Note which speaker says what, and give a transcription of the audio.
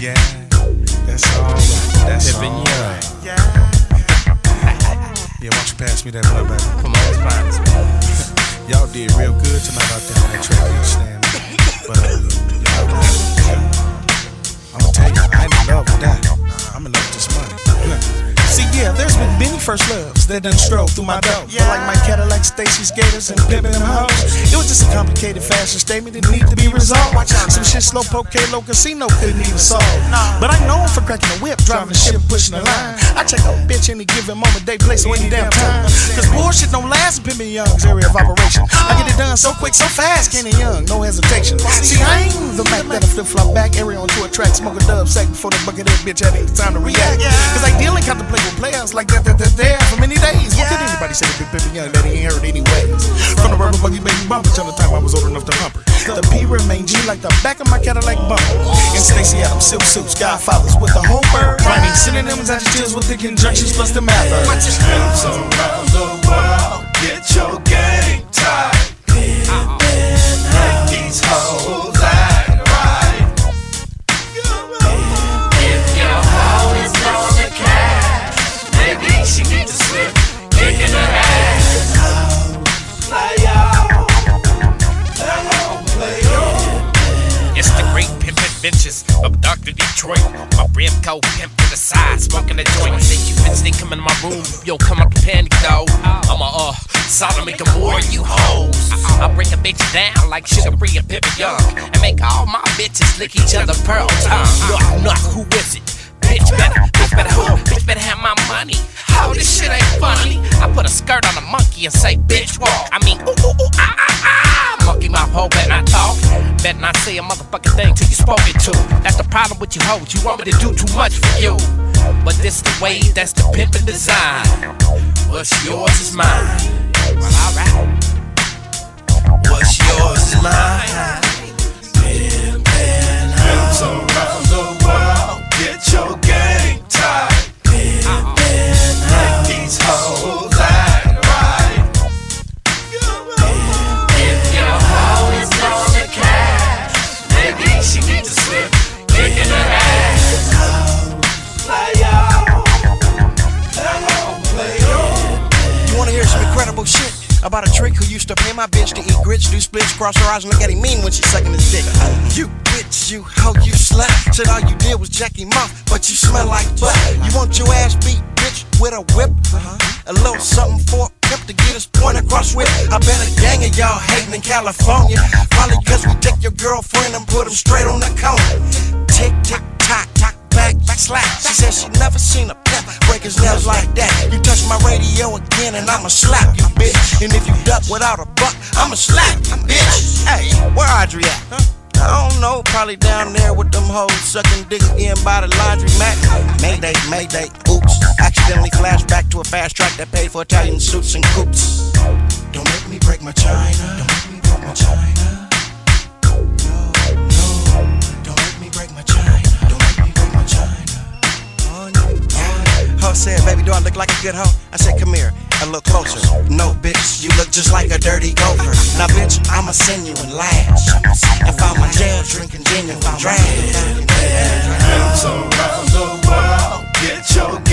Speaker 1: Yeah, that's all right. That's all right. Yeah, why don't you pass me that blunt, baby?
Speaker 2: Come on, it's fine, it's fine.
Speaker 1: Y'all did real good tonight out there on that track, you understand me? But, I'm gonna tell you, I ain't in love with that. I'm in love with this money. See, yeah, there's been many first loves that done strolled through my dough. But like my Cadillac, Stacy's Gators, and pimpin' them hoes, it was just a complicated fashion statement that needed to be resolved. Some shit slow poke, low casino couldn't even solve. But I know him for cracking a whip, driving the ship, pushing the line. I check out a bitch any given moment, day, place, or any damn time. Cause bullshit don't last in Pimpin' Young's area of operation. I get it done so quick, so fast, Kenny Young, no hesitation. See, I ain't the Mac that'll flip-flop back, area onto a track, smoke a dub sack before the bucket of bitch had any time to react. Cause I deal and contemplate with players like that there for many days. What could anybody say to Pimpin' Young that he ain't heard anyways? From the rubber buggy baby bumper till the time I was old enough to hump her. The P remained G like the back of my Cadillac bumper. And Stacey Adams, silk suits, Godfathers with the whole bird. Finding synonyms, adjectives with the conjunctions plus the math.
Speaker 3: Pimps around the world, get your game tight. Make these hoes act right. If your hoe is on the cash, maybe she needs to slip, kicking her ass. Play out, play out.
Speaker 2: It's the great pimp adventures of Dr. Detroit. My Brimco pimp to the side, smoking a joint. Say you bitch, they come in my room, yo, come up to panic, dog. I'ma sodomy the more you hoes. I break a bitch down like Sugar Free and Pimpin' Young, and make all my bitches lick each other pearl tongue. Yo, I'm not, who is it? Bitch better who? Bitch better have my money. Oh, this shit ain't funny. I put a skirt on a monkey and say, bitch walk. I mean, ooh, ooh, ooh, ah, ah, ah. Monkey mouth hoe, better not talk. Better not say a motherfucking thing till you spoken to. That's the problem with you hoes. You want me to do too much for you. But this the way, that's the pimpin' design. What's yours is mine. Well, alright.
Speaker 3: What's yours is mine. Pimps around the world, get your game tight. Make these hoes act right. If your hoe is on the cash, maybe she needs to slip, kicking her ass. Play out, play out.
Speaker 4: You wanna hear some incredible shit? About a trick who used to pay my bitch to eat grits, do splits, cross her eyes, and look at him mean when she's sucking his dick. You bitch, you hoe, you slut. Said all you did was jack him off, but you smell like butt. You want your ass beat, bitch, with a whip? A little something for a pimp to get his point across with. I bet a gang of y'all hating in California. Probably cause we take your girlfriend and put him straight on the corner. Tick, tick, tock, tock. Back, slap. She said she never seen a pimp break his nails like that. You touch my radio again and I'ma slap you, bitch. And if you duck without a buck, I'ma slap you, bitch. Hey, where Audrey at? I don't know, probably down there with them hoes sucking dick again by the laundromat. Mayday, mayday, oops. Accidentally flashed back to a fast track that paid for Italian suits and coupes. Don't make me break my china. Don't make me break my china. No, don't make me break my china. Ho said, baby, do I look like a good hoe? I said, come here, a little closer. No, bitch, you look just like a dirty gopher. Now, bitch, I'ma send you in last. And find my jail drinking genuine drag.
Speaker 3: Pimps around the world, get your